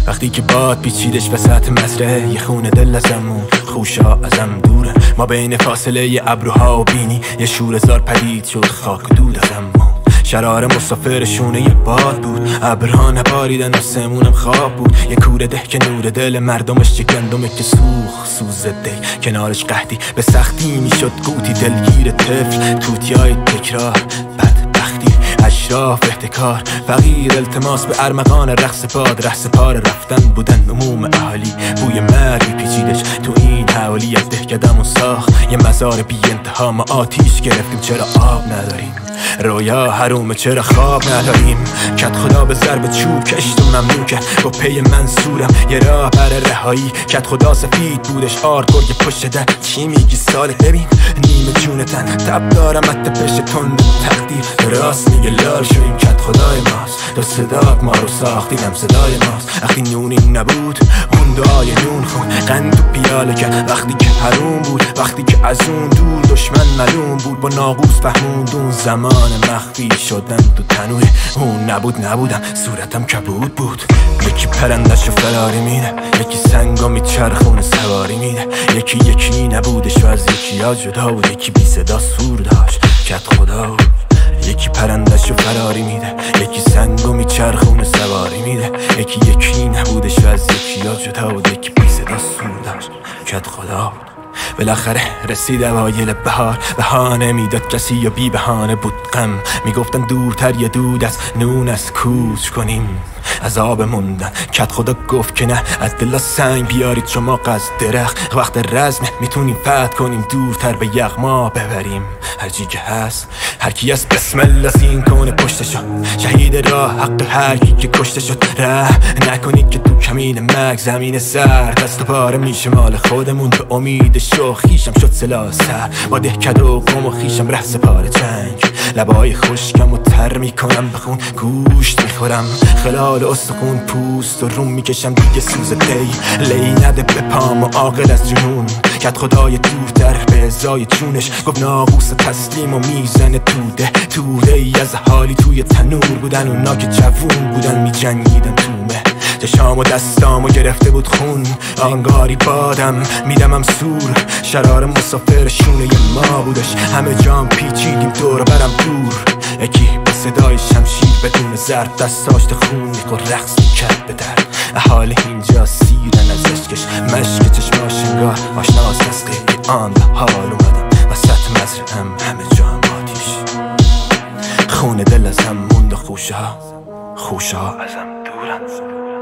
وقتی که باد پیچیدش وسط مزرعه، یه خونه دل ازمون، خوشه ها ازم دوره. ما بین فاصله ی ابروها و بینی یه شوره‌زار پدید شد، خاک و دود ازمون. شرار مسافرشونه یه باد بود، ابرها نباریدن و سمونم خواب بود. یه کوره ده که نور دل مردمش، یه گندمه که سوز دی کنارش قحطی به سختی میشد قوتی. دلگیر طفل توتیای تکرار، بدبختی اشراف احتکار، فقیر التماس به ارمغان رقص باد. رقص پار رفتن بودن عموم اهالی، بوی مرگی پیچیدش تو این حوالی. از دهکدمون ساخت یه مزار بی انتها، ما آتیش گرفتیم چرا آب نداریم. رویا حرومه چرا خواب نداریم. کت خدا به ضرب چوب کشت و ممنون کرد با پی منصورم یه راه بر رهایی. کت خدا سفید بودش آرکور یه پشت در. چی میگی ساله؟ ببین نیمه جونتن تب دارم ات پشت تند تقدیر. راست میگه لال شو این کت خدای ماست. تو صدات ما رو ساختیدم صدای ماست. وقتی نونی نبود اون دعای نون خون، قند و پیاله کرد وقتی که حروم بود. وقتی که از اون دور دشمن معلوم بود، با ناقوس فهموندون زمان مخفی شدن تو تنوی. اون نبودم صورتم کبود بود. یکی پرندش رو فراری میده، یکی سنگا میچرخونه سواری میده. یکی نبودش و از یکی ها جدا بود، یکی بی صدا سور داشت کت خدا بود. یکی پرندش رو فراری میده، یکی سنگو میچرخونه سواری میده. یکی نبودش و از یکی ها جدا بود، یکی بی صدا سور داشت کت خدا بود. بالاخره رسید اوایل بهار، بهانه میداد کسی یا بی بهانه بود غم. میگفتن دورتر یه دود از نون از کوچ کنیم، از آب موندن. کت خدا گفت که نه، از دلا سنگ بیارید شما قز درخت. وقت رزمه میتونیم فتح کنیم، دورتر به یغما ببریم. هرچی که هست هرکی از بسم الله سین کنه پشتشو. شهید راه حق هرکی که کشته شد. ره نکنید که تو کمین مرگ زمین سر دست و پاره میشه مال خودمون. به امید شو خیشم شد سلاح سر، با دهکد و قم و خیشم ره سپار جنگ. لبای خشکم و تر میکنم بخون، گوشت میخورم خلال استخون. پوست و روم میکشم دیگه سوز دی، لی نده به پام و عاقل از جنون. کت خدای دورتر به ازای چونش گفت ناقوس تسلیم و میزنه توده ای از حالی توی تنور بودن. اونا که جوون بودن میجنگیدن تومه، چشام و دستام و گرفته بود خون. آنگاری بادم میدمم سور، شرار مسافر شونه ما بودش. همه جام پیچیدیم دور برم دور. یکی با صدای شمشیر بدون ضرب دستاشت خون میخور رقص میکرد به در. اهالی اینجا سیرن از عشقش، مشک چشماش انگار آشناست از غیر آن. به حال اومدم وسط مزرعم همه جا هم آتیش. خون دل ازم موند و خوشه ها ازم دورن.